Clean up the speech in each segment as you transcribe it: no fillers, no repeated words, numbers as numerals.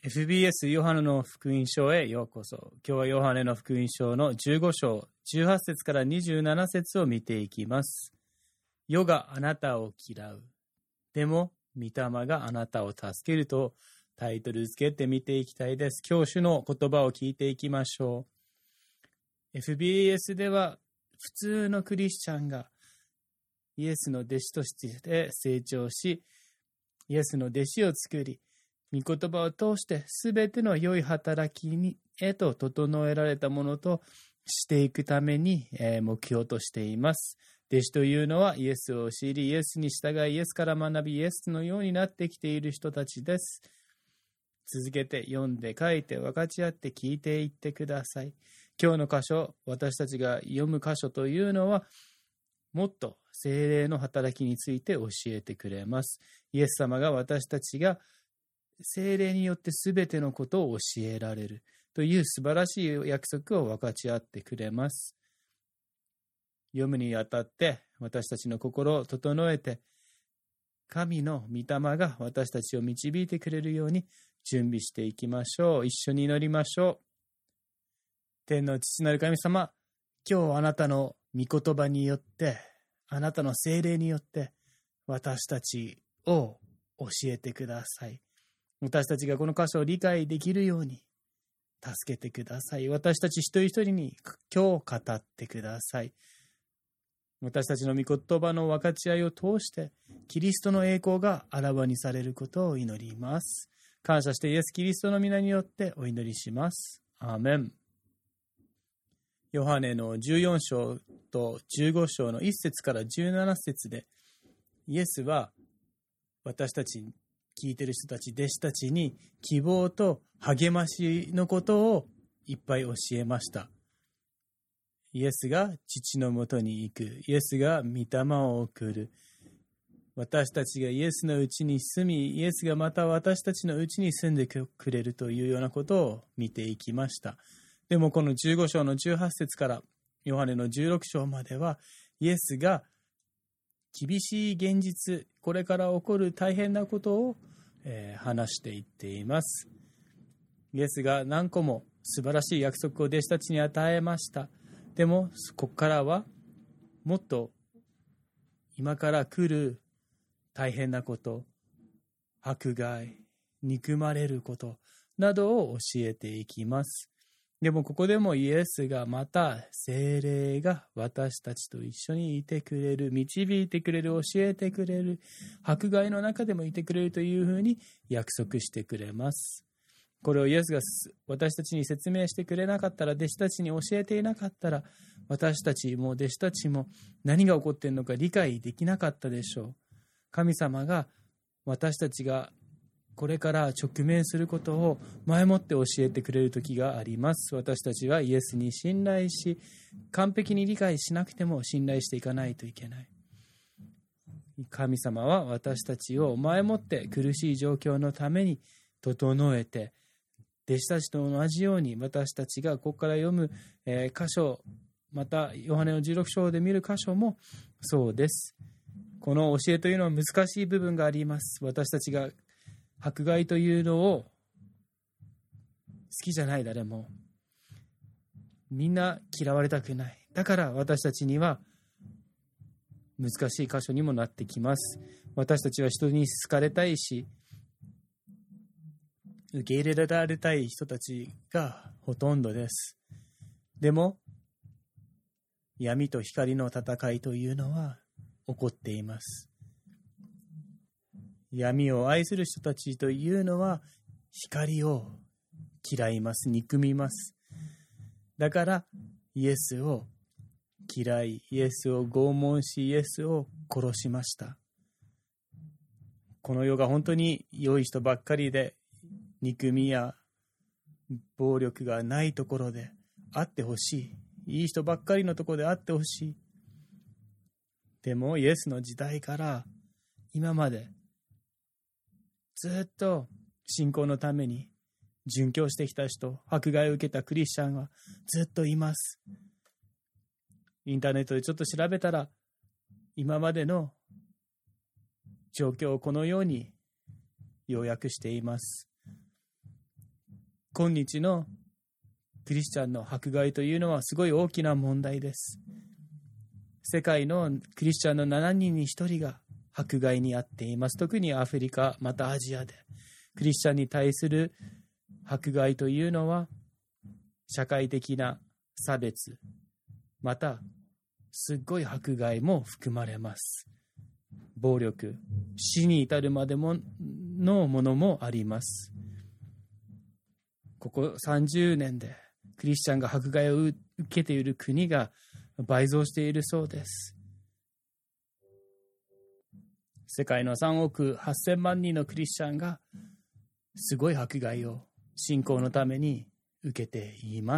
FBS ヨハネの福音書へようこそ。今日はヨハネの福音書の15章、18節から27節を見ていきます。世があなたを嫌う。でも、御霊があなたを助けるとタイトル付けて見ていきたいです。教師の言葉を聞いていきましょう。FBS では普通のクリスチャンがイエスの弟子として成長し、イエスの弟子を作り、御言葉を通してすべての良い働きへと整えられたものとしていくために目標としています。弟子というのはイエスを知り、イエスに従い、イエスから学び、イエスのようになってきている人たちです。続けて読んで書いて分かち合って聞いていってください。今日の箇所、私たちが読む箇所というのは、もっと聖霊の働きについて教えてくれます。イエス様が私たちが聖霊によってすべてのことを教えられるという素晴らしい約束を分かち合ってくれます。読むにあたって私たちの心を整えて、神の御霊が私たちを導いてくれるように準備していきましょう。一緒に祈りましょう。天の父なる神様、今日あなたの御言葉によって、あなたの聖霊によって私たちを教えてください。私たちがこの箇所を理解できるように助けてください。私たち一人一人に今日語ってください。私たちの御言葉の分かち合いを通してキリストの栄光があらわにされることを祈ります。感謝してイエス・キリストの皆によってお祈りします。アーメン。ヨハネの14章と15章の1節から17節で、イエスは私たち聞いている人たち、弟子たちに希望と励ましのことをいっぱい教えました。イエスが父のもとに行く。イエスが御霊を送る。私たちがイエスのうちに住み、イエスがまた私たちのうちに住んでくれるというようなことを見ていきました。でもこの15章の18節からヨハネの16章までは、イエスが厳しい現実、これから起こる大変なことを、話していっています。イエスが何個も素晴らしい約束を弟子たちに与えました。でもここからはもっと今から来る大変なこと、迫害、憎まれることなどを教えていきます。でもここでもイエスがまた聖霊が私たちと一緒にいてくれる、導いてくれる、教えてくれる、迫害の中でもいてくれるというふうに約束してくれます。これをイエスが私たちに説明してくれなかったら、弟子たちに教えていなかったら、私たちも弟子たちも何が起こっているのか理解できなかったでしょう。神様が私たちがこれから直面することを前もって教えてくれる時があります。私たちはイエスに信頼し、完璧に理解しなくても信頼していかないといけない。神様は私たちを前もって苦しい状況のために整えて、弟子たちと同じように私たちがここから読む箇所、またヨハネの16章で見る箇所もそうです。この教えというのは難しい部分があります。私たちが迫害というのを好きじゃない、誰もみんな嫌われたくない。だから私たちには難しい箇所にもなってきます。私たちは人に好かれたいし、受け入れられたい人たちがほとんどです。でも闇と光の戦いというのは起こっています。闇を愛する人たちというのは光を嫌います、憎みます。だからイエスを嫌い、イエスを拷問し、イエスを殺しました。この世が本当に良い人ばっかりで、憎みや暴力がないところであってほしい。いい人ばっかりのところであってほしい。でもイエスの時代から今までずっと信仰のために殉教してきた人、迫害を受けたクリスチャンはずっといます。インターネットでちょっと調べたら、今までの状況をこのように要約しています。 今日のクリスチャンの迫害というのはすごい大きな問題です。世界のクリスチャンの7人に1人が迫害に遭っています。特にアフリカ、またアジアでクリスチャンに対する迫害というのは社会的な差別、またすっごい迫害も含まれます。暴力、死に至るまでのものもあります。ここ30年でクリスチャンが迫害を受けている国が倍増しているそうです。世界の3億8000万人のクリスチャンがすごい迫害を信仰のために受けています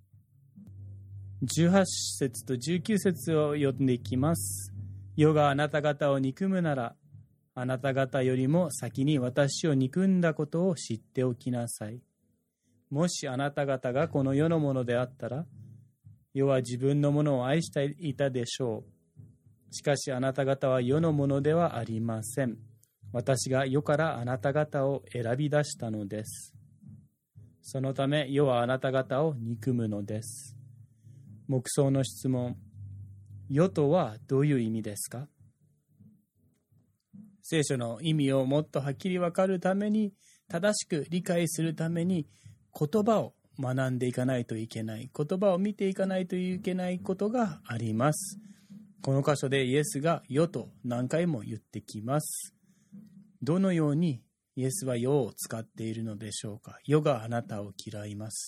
。18節と19節を読んでいきます。世があなた方を憎むなら、あなた方よりも先に私を憎んだことを知っておきなさい。もしあなた方がこの世のものであったら、世は自分のものを愛していたでしょう。しかしあなた方は世のものではありません。私が世からあなた方を選び出したのです。そのため世はあなた方を憎むのです。黙想の質問。世とはどういう意味ですか？聖書の意味をもっとはっきり分かるために、正しく理解するために言葉を学んでいかないといけない。言葉を見ていかないといけないことがあります。この箇所でイエスが世と何回も言ってきます。どのようにイエスは世を使っているのでしょうか？世があなたを嫌います。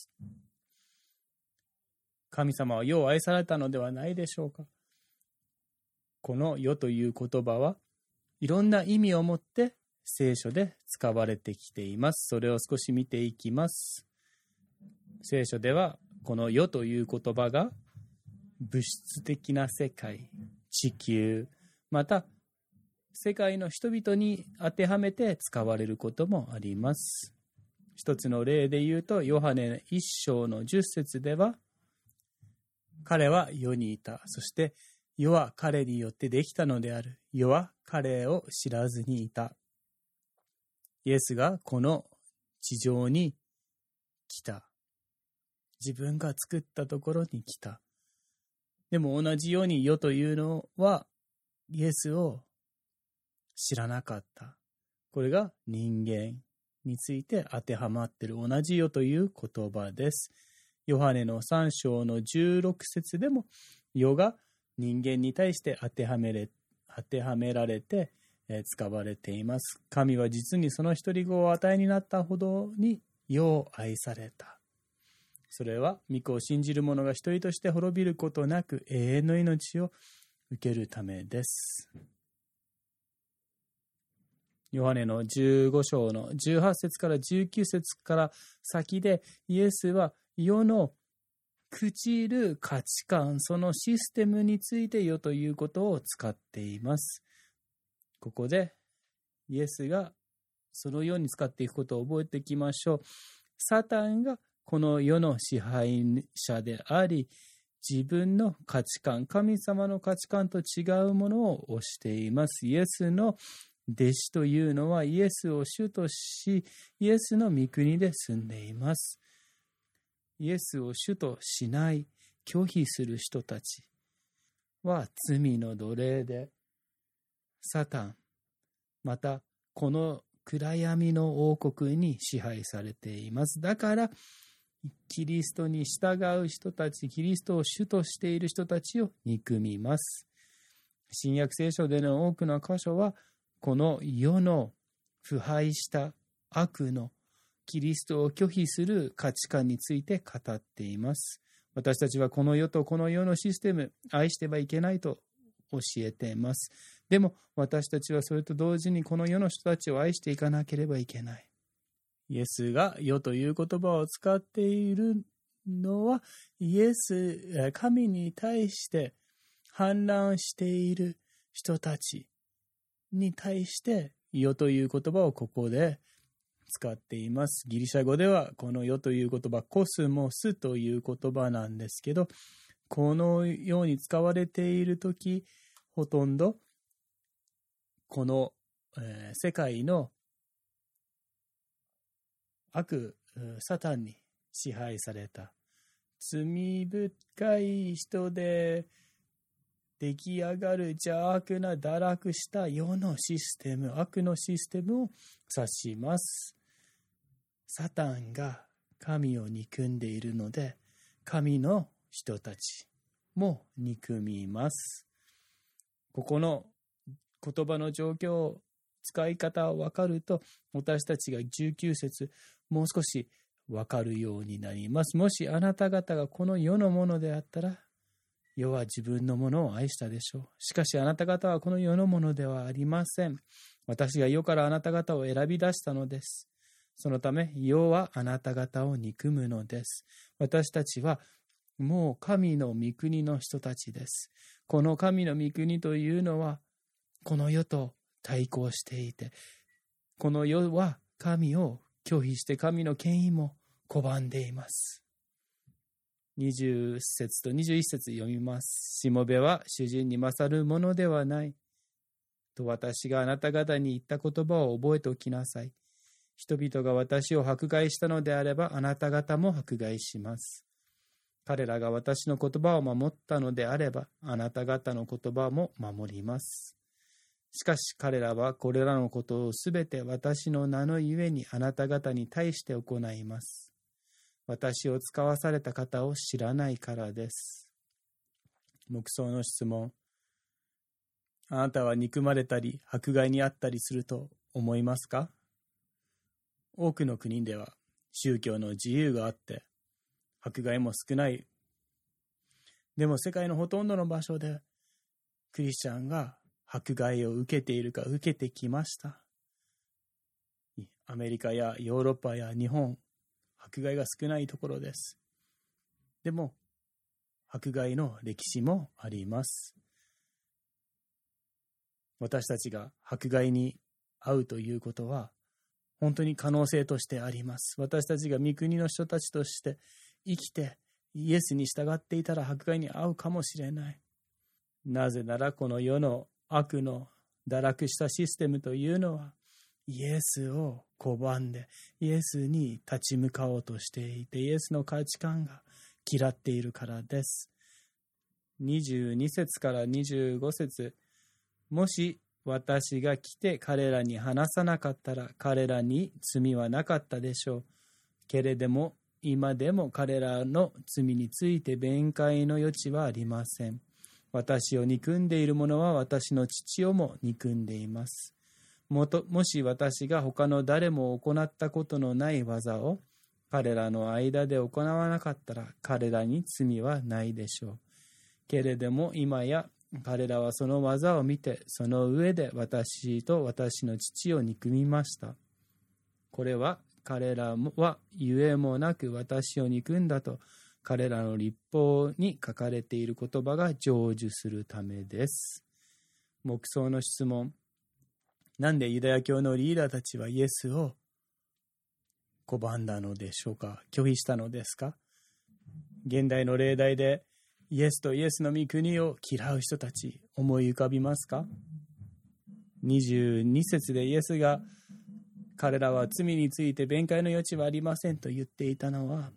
神様は世を愛されたのではないでしょうか？この世という言葉はいろんな意味を持って聖書で使われてきています。それを少し見ていきます。聖書ではこの世という言葉が物質的な世界、地球、また世界の人々に当てはめて使われることもあります。一つの例で言うと、ヨハネ1章の10節では、彼は世にいた。そして世は彼によってできたのである。世は彼を知らずにいた。イエスがこの地上に来た。自分が作ったところに来た。でも同じように世というのはイエスを知らなかった。これが人間について当てはまっている同じ世という言葉です。ヨハネの3章の16節でも世が人間に対して当てはめられて使われています。神は実にその一人子をお与えになったほどに世を愛された。それは御子を信じる者が一人として滅びることなく永遠の命を受けるためです。ヨハネの15章の18節から19節から先でイエスは世の朽ちる価値観、そのシステムについて世ということを使っています。ここでイエスがそのように使っていくことを覚えていきましょう。サタンがこの世の支配者であり、自分の価値観、神様の価値観と違うものを推しています。イエスの弟子というのはイエスを主とし、イエスの御国で住んでいます。イエスを主としない、拒否する人たちは罪の奴隷で、サタン、またこの暗闇の王国に支配されています。だからキリストに従う人たち、キリストを主としている人たちを憎みます。新約聖書での多くの箇所はこの世の腐敗した悪のキリストを拒否する価値観について語っています。私たちはこの世とこの世のシステム、愛してはいけないと教えています。でも私たちはそれと同時にこの世の人たちを愛していかなければいけない。イエスが世という言葉を使っているのは、神に対して反乱している人たちに対して世という言葉をここで使っています。ギリシャ語ではこの世という言葉、コスモスという言葉なんですけど、このように使われているとき、ほとんどこの、世界の悪サタンに支配された罪深い人で出来上がる邪悪な堕落した世のシステム、悪のシステムを指します。サタンが神を憎んでいるので、神の人たちも憎みます。ここの言葉の状況、使い方を分かると、私たちが19節、もう少し分かるようになります。もしあなた方がこの世のものであったら、世は自分のものを愛したでしょう。しかしあなた方はこの世のものではありません。私が世からあなた方を選び出したのです。そのため世はあなた方を憎むのです。私たちはもう神の御国の人たちです。この神の御国というのはこの世と対抗していて、この世は神を拒否して神の権威も拒んでいます。20節と21節読みます。しもべは主人に勝るものではない。と私があなた方に言った言葉を覚えておきなさい。人々が私を迫害したのであれば、あなた方も迫害します。彼らが私の言葉を守ったのであれば、あなた方の言葉も守ります。しかし彼らはこれらのことをすべて私の名のゆえにあなた方に対して行います。私を使わされた方を知らないからです。黙想の質問。あなたは憎まれたり迫害にあったりすると思いますか？多くの国では宗教の自由があって迫害も少ない。でも世界のほとんどの場所でクリスチャンが迫害を受けているか受けてきました。アメリカやヨーロッパや日本、迫害が少ないところです。でも迫害の歴史もあります。私たちが迫害に遭うということは本当に可能性としてあります。私たちが御国の人たちとして生きてイエスに従っていたら迫害に遭うかもしれない。なぜならこの世の悪の堕落したシステムというのはイエスを拒んでイエスに立ち向かおうとしていて、イエスの価値観が嫌っているからです。22節から25節、もし私が来て彼らに話さなかったら彼らに罪はなかったでしょう。けれども今でも彼らの罪について弁解の余地はありません。私を憎んでいる者は私の父をも憎んでいます。もし私が他の誰も行ったことのない技を彼らの間で行わなかったら彼らに罪はないでしょう。けれども今や彼らはその技を見てその上で私と私の父を憎みました。これは彼らはゆえもなく私を憎んだと彼らの律法に書かれている言葉が成就するためです。黙想の質問。なんでユダヤ教のリーダーたちはイエスを拒んだのでしょうか？拒否したのですか？現代の例題でイエスとイエスの御国を嫌う人たち思い浮かびますか？22節でイエスが彼らは罪について弁解の余地はありませんと言っていたのは、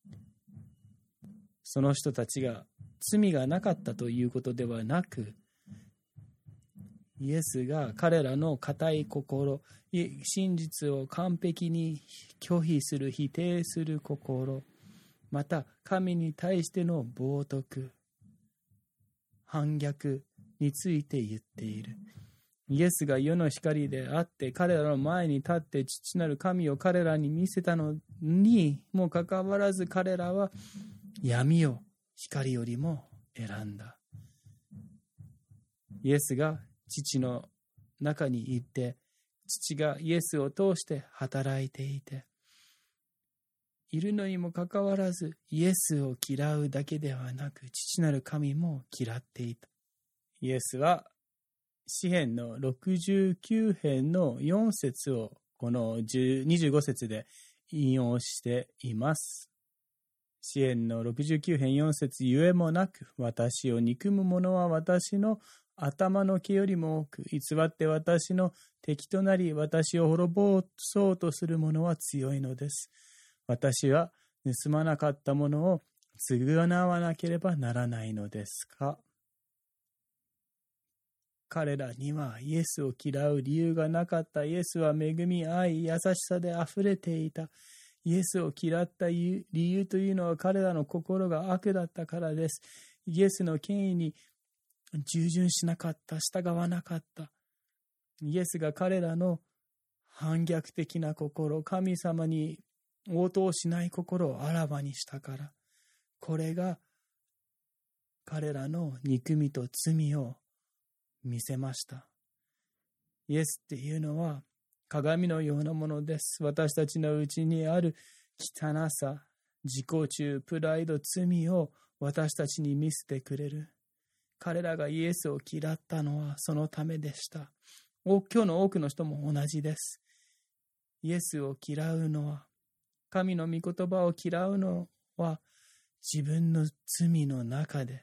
その人たちが罪がなかったということではなく、イエスが彼らの固い心、真実を完璧に拒否する、否定する心、また神に対しての冒涜、反逆について言っている。イエスが世の光であって彼らの前に立って父なる神を彼らに見せたのにもかかわらず、彼らは闇を光よりも選んだ。イエスが父の中にいて、父がイエスを通して働いていているのにもかかわらず、イエスを嫌うだけではなく父なる神も嫌っていた。イエスは詩編の69編の4節をこの25節で引用しています。詩編の69編4節、ゆえもなく私を憎む者は私の頭の毛よりも多く、偽って私の敵となり私を滅ぼそうとする者は強いのです。 私は盗まなかったものを償わなければならないのですか？彼らにはイエスを嫌う理由がなかった。イエスは恵み、愛、優しさであふれていた。イエスを嫌った理由というのは彼らの心が悪だったからです。イエスの権威に従順しなかった、従わなかった。イエスが彼らの反逆的な心、神様に応答しない心をあらわにしたから、これが彼らの憎みと罪を見せました。イエスっていうのは鏡のようなものです。私たちのうちにある汚さ、自己中、プライド、罪を私たちに見せてくれる。彼らがイエスを嫌ったのはそのためでした。今日の多くの人も同じです。イエスを嫌うのは、神の御言葉を嫌うのは、自分の罪の中で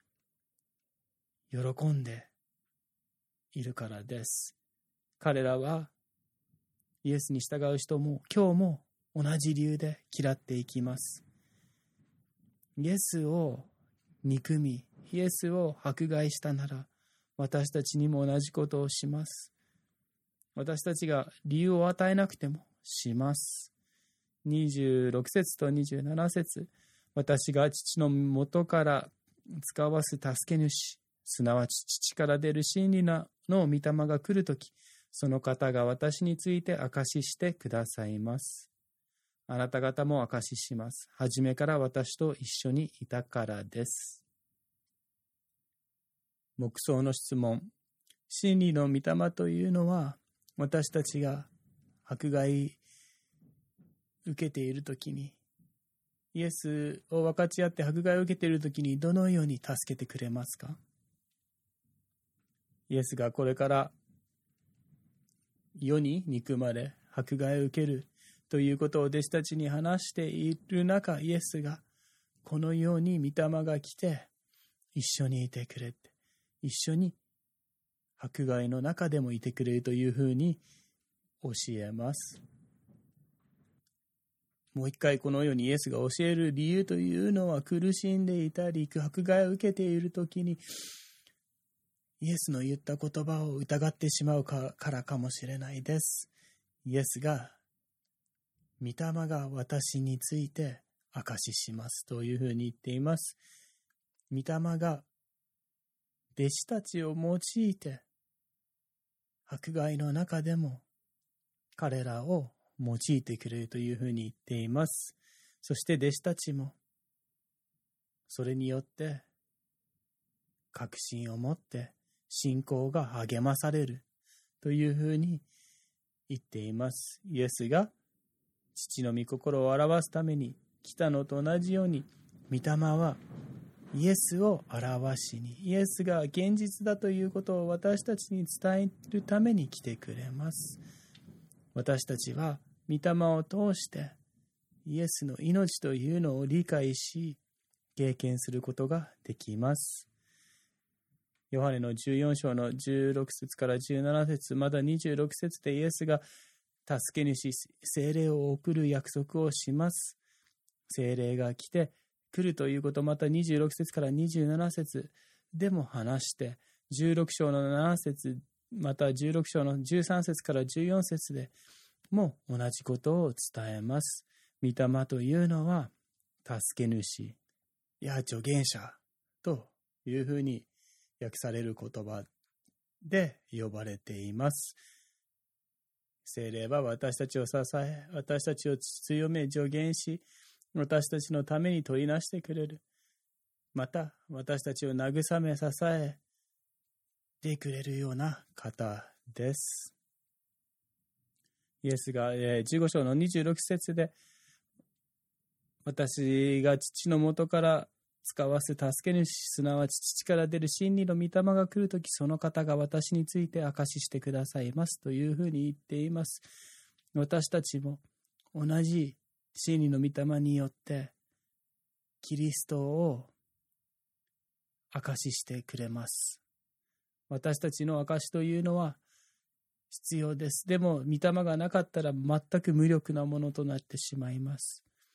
喜んでいるからです。彼らはイエスに従う人も今日も同じ理由で嫌っていきます。イエスを憎み、イエスを迫害したなら、私たちにも同じことをします。私たちが理由を与えなくてもします。26節と27節、私が父の元から使わす助け主、すなわち父から出る真理の御霊が来るとき、その方が私について証ししてくださいます。あなた方も証しします。初めから私と一緒にいたからです。黙想の質問。真理の御霊というのは、私たちが迫害受けているときに、イエスを分かち合って迫害を受けているときにどのように助けてくれますか？イエスがこれから世に憎まれ迫害を受けるということを弟子たちに話している中、イエスがこのように御霊が来て一緒にいてくれて、一緒に迫害の中でもいてくれるというふうに教えます。もう一回このようにイエスが教える理由というのは、苦しんでいたり迫害を受けているときにイエスの言った言葉を疑ってしまうからかもしれないです。イエスが、御霊が私について証ししますというふうに言っています。御霊が弟子たちを用いて迫害の中でも彼らを用いてくれるというふうに言っています。そして弟子たちもそれによって確信を持って信仰が励まされるというふうに言っています。イエスが父の御心を表すために来たのと同じように、御霊はイエスを表しに、イエスが現実だということを私たちに伝えるために来てくれます。私たちは御霊を通してイエスの命というのを理解し、経験することができます。ヨハネの14章の16節から17節、また26節でイエスが助け主、聖霊を送る約束をします。聖霊が来るということ、また26節から27節でも話して、16章の7節、また16章の13節から14節でも同じことを伝えます。御霊というのは助け主や助言者というふうに訳される言葉で呼ばれています。聖霊は私たちを支え、私たちを強め助言し、私たちのために取りなしてくれる。また私たちを慰め支えてくれるような方です。イエスが15章の26節で、私が父の元から使わす助け主、すなわち父から出る真理の御霊が来るとき、その方が私について証ししてくださいますというふうに言っています。私たちも同じ真理の御霊によってキリストを証ししてくれます。私たちの証しというのは必要です。でも御霊がなかったら全く無力なものとなってしまいます。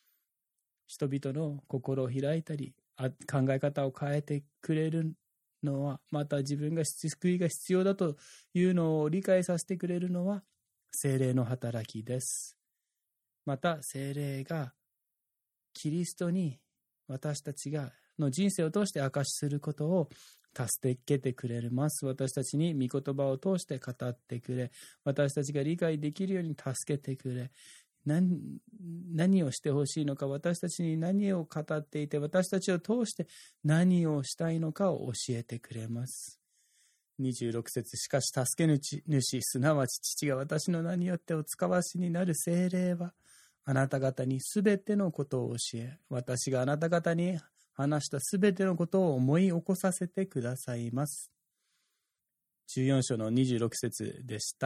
人々の心を開いたり、考え方を変えてくれるのは、また自分が救いが必要だというのを理解させてくれるのは聖霊の働きです。また聖霊がキリストに私たちがの人生を通して証しすることを助けてくれます。私たちに御言葉を通して語ってくれ、私たちが理解できるように助けてくれ、何をしてほしいのか、私たちに何を語っていて、私たちを通して何をしたいのかを教えてくれます。26節、しかし助け主、すなわち父が私の名によってお使わしになる聖霊は、あなた方にすべてのことを教え、私があなた方に話したすべてのことを思い起こさせてくださいます。14章の26節でした。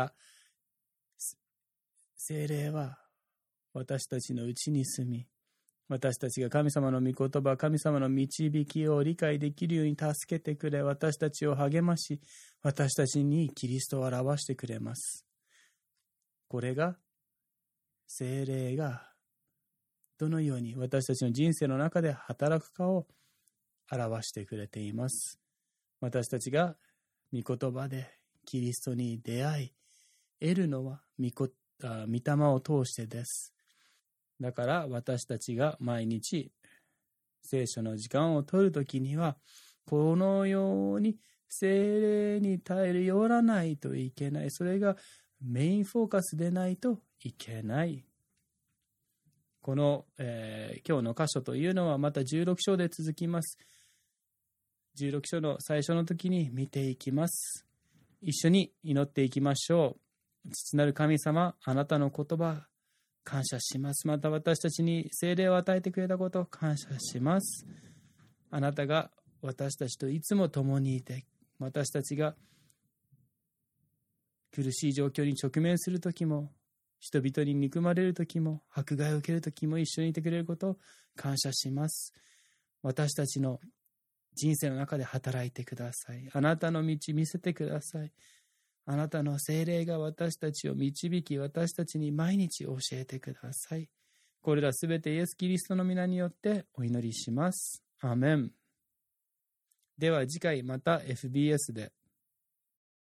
聖霊は私たちのうちに住み、私たちが神様の御言葉、神様の導きを理解できるように助けてくれ、私たちを励まし、私たちにキリストを表してくれます。これが聖霊がどのように私たちの人生の中で働くかを表してくれています。私たちが御言葉でキリストに出会い、得るのは御霊を通してです。だから私たちが毎日聖書の時間を取るときには、このように聖霊に頼らないといけない。それがメインフォーカスでないといけない。この、今日の箇所というのはまた16章で続きます。16章の最初の時に見ていきます。一緒に祈っていきましょう。父なる神様、あなたの言葉、感謝します。また私たちに聖霊を与えてくれたことを感謝します。あなたが私たちといつも共にいて、私たちが苦しい状況に直面するときも、人々に憎まれるときも、迫害を受けるときも一緒にいてくれることを感謝します。私たちの人生の中で働いてください。あなたの道見せてください。あなたの聖霊が私たちを導き、私たちに毎日教えてください。これらすべてイエス・キリストの皆によってお祈りします。アーメン。では次回また FBS で。